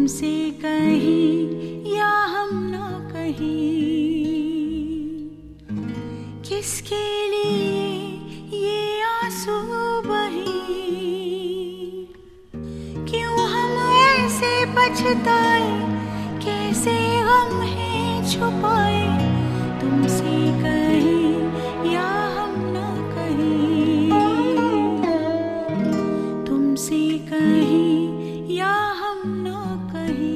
तुमसे कहीं या हम ना कहीं, किसके लिए ये आंसू बहे, क्यों हम ऐसे पछताए, कैसे गम है छुपाए, तुमसे कहीं या हम ना कहीं, तुमसे कहीं या हम ना कहीं।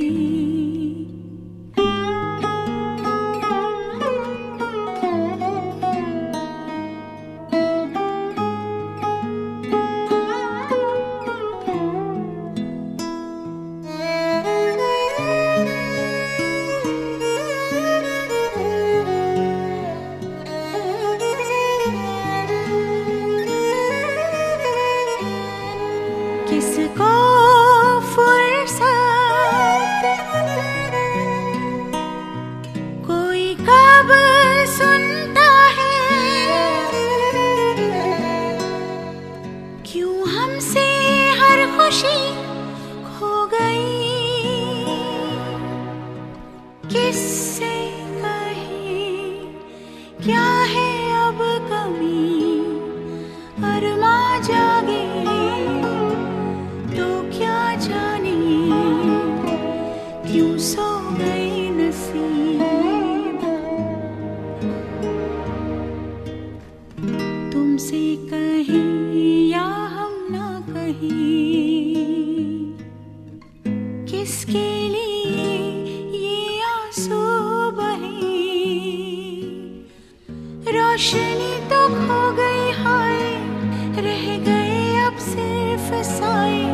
किसको फुर्सत, कोई कब सुनता है, क्यों हमसे हर खुशी खो गई, किससे कहे क्या है अब कमी, अरमा जागे तो क्या जाने, क्यों सो गई नसीब, तुमसे कहीं या हम ना कहीं, किसके लिए ये आंसू बहे, रोशनी तो खो गई हाय, रह गए अब सिर्फ साए,